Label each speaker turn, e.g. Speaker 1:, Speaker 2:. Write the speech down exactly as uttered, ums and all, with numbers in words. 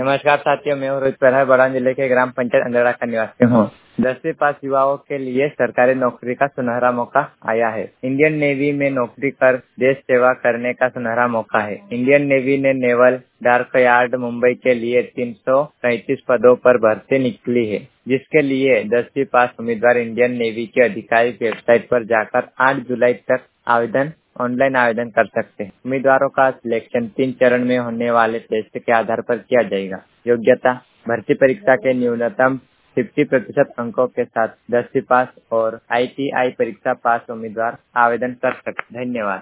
Speaker 1: नमस्कार साथियों, मैं हूँ रोहित प्रधान, बड़ौनी जिले के ग्राम पंचायत अंदड़ा का निवासी हूँ। दसवीं पास युवाओं के लिए सरकारी नौकरी का सुनहरा मौका आया है। इंडियन नेवी में नौकरी कर देश सेवा करने का सुनहरा मौका है। इंडियन नेवी ने नेवल डॉकयार्ड मुंबई के लिए तीन सौ पैंतीस पदों पर भर्ती निकली है, जिसके लिए दसवीं पास उम्मीदवार इंडियन नेवी की आधिकारिक वेबसाइट पर जाकर आठ जुलाई तक आवेदन ऑनलाइन आवेदन कर सकते हैं। उम्मीदवारों का सिलेक्शन तीन चरण में होने वाले टेस्ट के आधार पर किया जाएगा। योग्यता: भर्ती परीक्षा के न्यूनतम पचास प्रतिशत अंकों के साथ दसवीं पास और आई टी आई परीक्षा पास उम्मीदवार आवेदन कर सकते। धन्यवाद।